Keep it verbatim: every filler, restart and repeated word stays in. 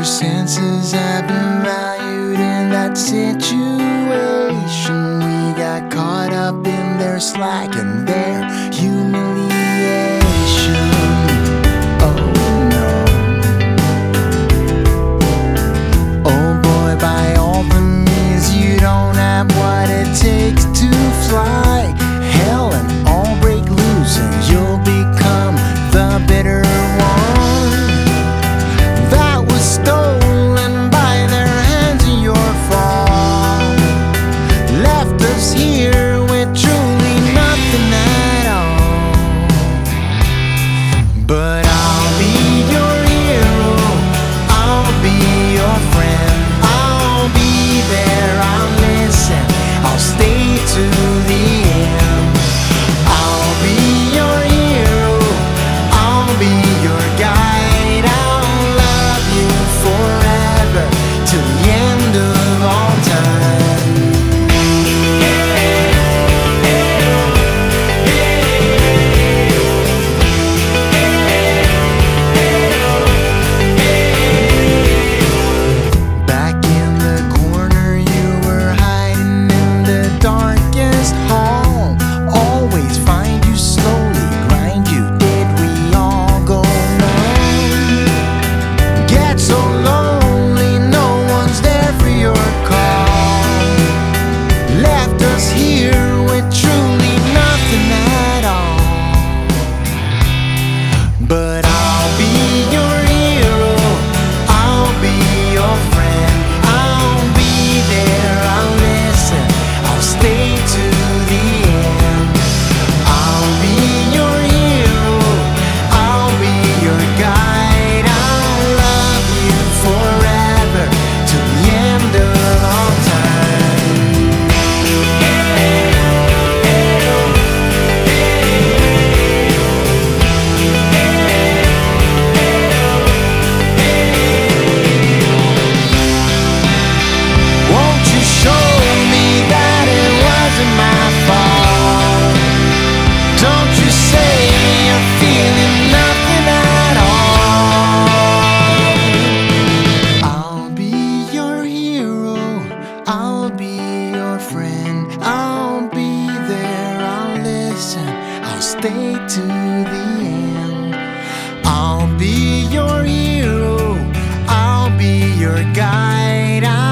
your senses have been valued in that situation. We got caught up in their slack and their humiliation. Oh no. Oh boy, by all the means, you don't have what it takes to fly. Hell and all break loose and you'll become the bitter one that was stolen by their hands in your fall. Left us here with truly nothing at all. But I'll be your hero, I'll be your friend, I'll be there, I'll listen, I'll stay to the end. I'll be your hero, I'll be your guide, I'll love you forever till the end of all time. Back in the corner you were hiding in the darkest hall. Always find you, slowly grind you, did we all go numb? Get so lonely, no one's there for your call. Left us here with truly nothing at all. But I'll be your hero, I'll be your friend, I'll be there, I'll listen, I'll stay to the end. I'll be your hero, I'll be your guide, I'll love you forever till the end of all time. Won't you show me that it wasn't my fault? Don't you say you're feeling nothing at all. I'll be your hero, I'll be your friend, I'll be there, I'll listen, I'll stay to the end. I'll be your hero, I'll be your guide, I'll